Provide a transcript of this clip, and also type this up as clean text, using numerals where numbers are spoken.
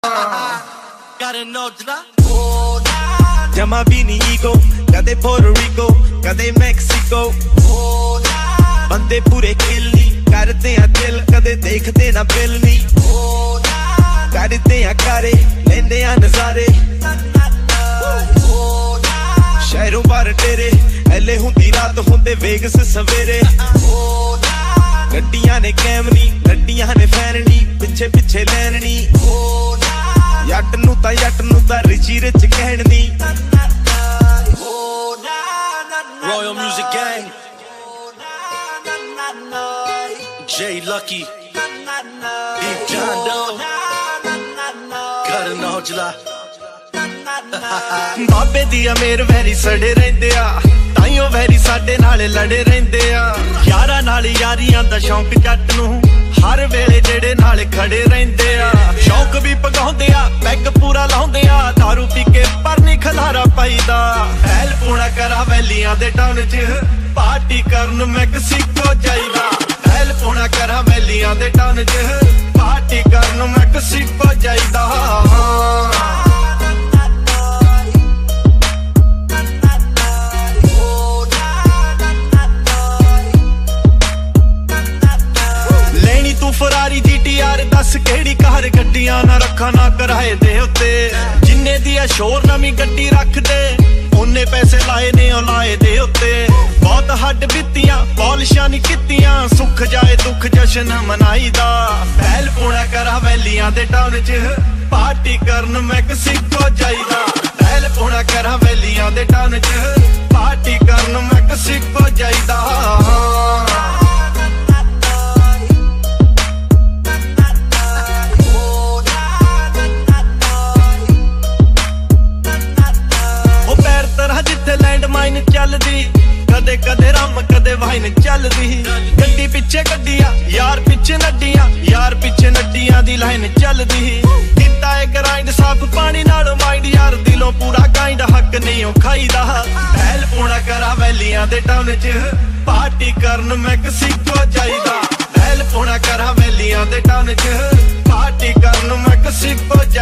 जमा भी नहीं ईगो कदे पोर्टोरिको कदे मैक्सिको बंदे पूरे किल नहीं करते हैं दिल कदे देखते ना बिल नहीं करते हैं कारे लेंदे हैं नजारे शहरों बार तेरे एले हुंदी रात हुंदे वेगस सवेरे गड्डियां ने कैमनी गड्डियां ने फैननी पिछे पिछे लैननी जट नू ता रिची रिच कहनी Royal Music Gang Jay Lucky Big John Doe Karan Aujla ਬਾਬੇ ਦੀ ਅਮੀਰ ਵੈਰੀ ਸੜੇ ਰਹਿੰਦੇ ਆ ਤਾਈਓ ਵੈਰੀ ਸਾਡੇ ਨਾਲ ਲੜੇ ਰਹਿੰਦੇ ਆ ਯਾਰਾਂ ਨਾਲ ਯਾਰੀਆਂ ਦਾ ਸ਼ੌਂਕ ਜੱਟ ਨੂੰ ਹਰ ਵੇਲੇ ਜਿਹੜੇ ਨਾਲ ਖੜੇ ਰਹਿੰਦੇ ਆ ਸ਼ੌਂਕ ਵੀ ਪਗਾਉਂਦੇ ਆ ਪੈਗ ਪੂਰਾ ਲਾਉਂਦੇ ਆ दारू ਪੀ ਕੇ ਪਰ ਨਹੀਂ ਖਲਾਰਾ ਪਾਈਦਾ ਹੈਲ ਪੂਣਾ ਕਰਾ ਵੈਲੀਆਂ ਦੇ ਟਾਊਨ 'ਚ ਪਾਰਟੀ ਕਰਨ ਮੈਕਸੀਕੋ ਜਾਈਦਾ ਹੈਲ ਪੂਣਾ ਕਰਾ ਵੈਲੀਆਂ ਦੇ ਟਾਊਨ 'ਚ ਪਾਰਟੀ ਕਰਨ ਮੈਕਸੀਕੋ ਜਾਈਦਾ ਫਰਾਰੀ GTR ਦੱਸ ਕਿਹੜੀ ਕਾਰ ਗੱਡੀਆਂ ਨਾ ਰੱਖਾਂ ਨਾ ਕਿਰਾਏ ਦੇ ਉੱਤੇ ਜਿੰਨੇ ਦੀ ਆ ਸ਼ੋਰ ਨਵੀਂ ਗੱਡੀ ਰੱਖਦੇ ਉਹਨੇ ਪੈਸੇ ਲਾਏ ਨੇ ਉਹ ਲਾਏ ਦੇ ਉੱਤੇ ਬਹੁਤ ਹੱਡ ਬੀਤੀਆਂ ਪਾਲਿਸ਼ਾਂ ਨਹੀਂ ਕੀਤੀਆਂ ਸੁੱਖ ਜਾਏ ਦੁੱਖ ਜਸ਼ਨ ਮਨਾਈਦਾ ਪਹਿਲ ਪੂਣਾ ਕਰਾ ਵੈਲੀਆਂ ਦੇ ਟਾਊਨ 'ਚ ਪਾਰਟੀ ਕਰਨ ਮੈਕਸੀਕੋ ਜਾਈਦਾ ਪਹਿਲ ਪੂਣਾ ਕਰਾ ਵੈਲੀਆਂ ਦੇ ਟਾਊਨ 'ਚ ਪਾਰਟੀ ਕਰਨ ਮੈਕਸੀਕੋ ਜਾਈਦਾ ਚੱਲਦੀ ਕਦੇ ਕਦੇ ਰਮ ਕਦੇ ਵਾਈਨ ਚੱਲਦੀ ਗੱਡੀ ਪਿੱਛੇ ਗੱਡੀਆਂ ਯਾਰ ਪਿੱਛੇ ਨੱਡੀਆਂ ਯਾਰ ਪਿੱਛੇ ਨੱਡੀਆਂ ਦੀ ਲਾਈਨ ਚੱਲਦੀ ਕੀਤਾ ਏ ਗਰਾਈਂਡ ਸਾਫ ਪਾਣੀ ਨਾਲ ਮਾਈਂਡ ਯਾਰ ਦਿਲੋਂ ਪੂਰਾ ਕਾਇੰਡ ਹੱਕ ਨਹੀਂ ਉਹ ਖਾਈਦਾ ਪਹਿਲ ਪੂਣਾ ਕਰਾ ਵੈਲੀਆਂ ਦੇ ਟਾਊਨ 'ਚ ਪਾਰਟੀ ਕਰਨ ਮੈਕਸੀਕੋ ਜਾਈਦਾ ਪਹਿਲ ਪੂਣਾ ਕਰਾ ਵੈਲੀਆਂ ਦੇ ਟਾਊਨ 'ਚ ਪਾਰਟੀ ਕਰਨ ਮੈਕਸੀਕੋ